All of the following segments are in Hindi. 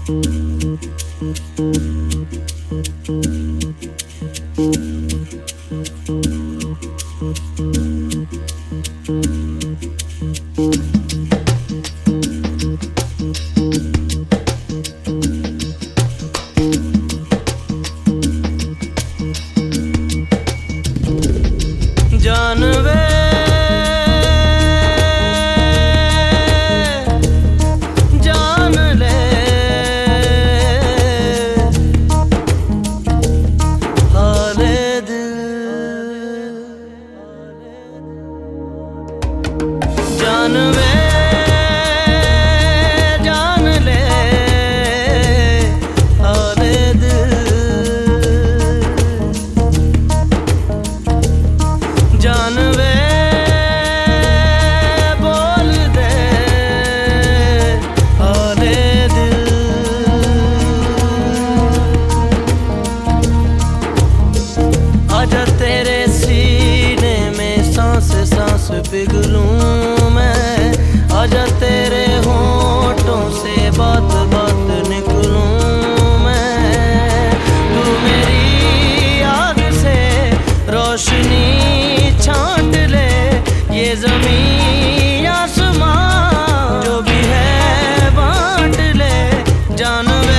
पिघलूं मैं, आजा तेरे होठों से बात बात निकलूं मैं। तू मेरी आग से रोशनी छांट ले, ये ज़मीन आसमां जो भी है बांट ले जानवे।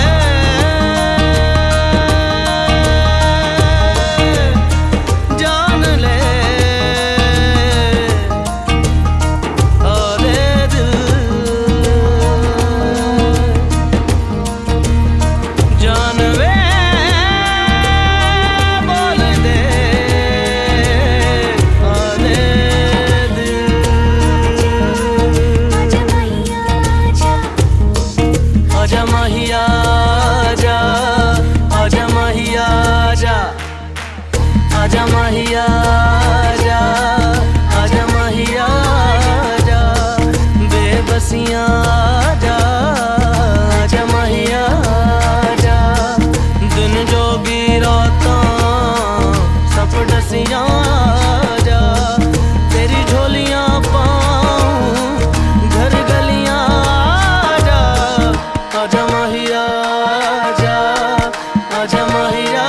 आजा माहिया आजा, आजा माहिया आजा, बेबसियां आजा, आजा माहिया आजा। दिन जोगी रातां सब डसियां आजा, तेरी झोलियां पाऊं घर गलियां आजा। आजा माहिया आजा, आजा माहिया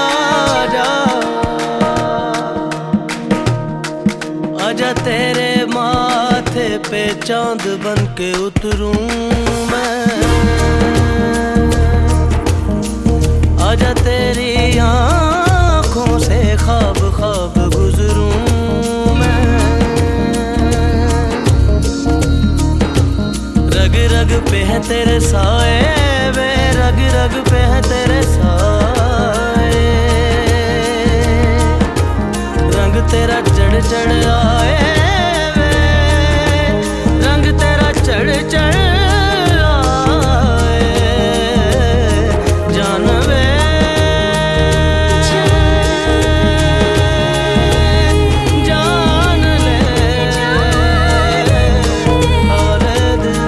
आजा, तेरे माथे पे चांद बन के उतरूं मैं। आजा तेरी आँखों से ख्वाब ख्वाब गुजरूं मैं। रग रग पे है तेरे साए वे, रग रग पे है तेरे साए। रंग तेरा चढ़ चढ़ आए वे, रंग तेरा चढ़ चढ़ आए जानवे। जान ले अरे दिल।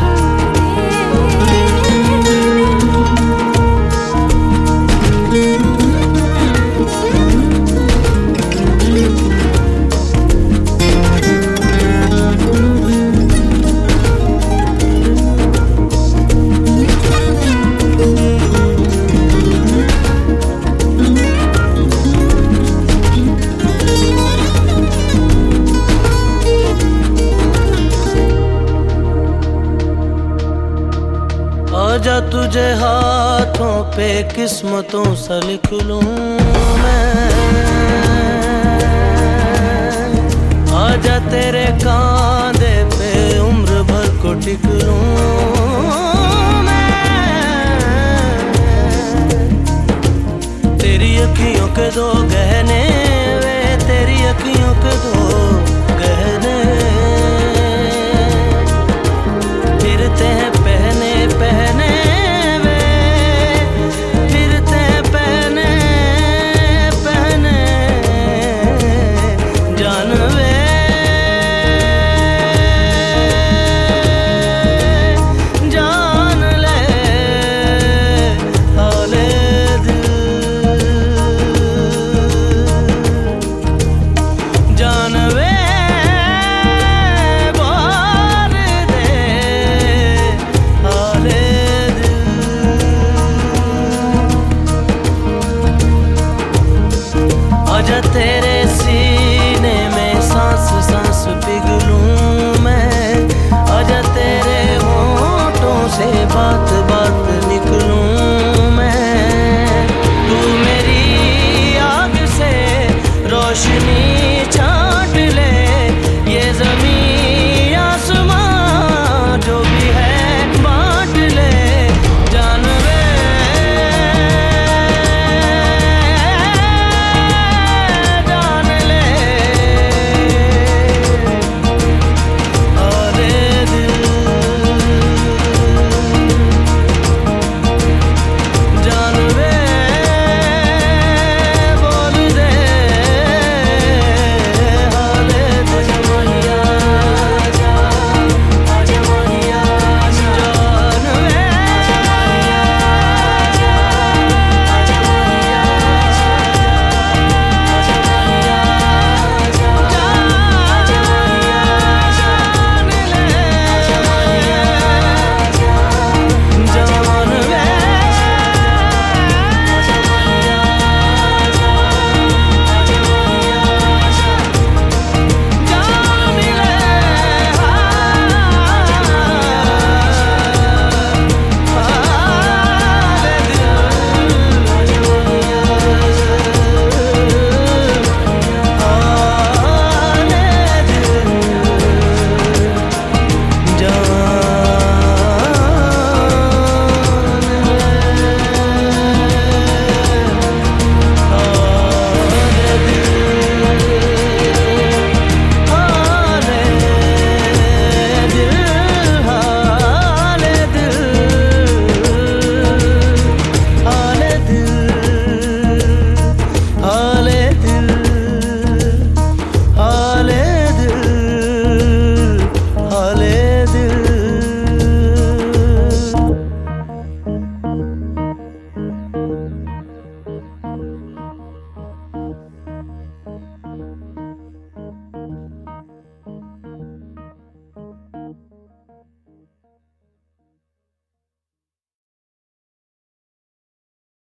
आजा तुझे हाथों पे किस्मतों सा लिख लूं मैं। आजा तेरे कांधे पे उम्र भर को टिक लूं मैं। तेरी अखियों के दो गहने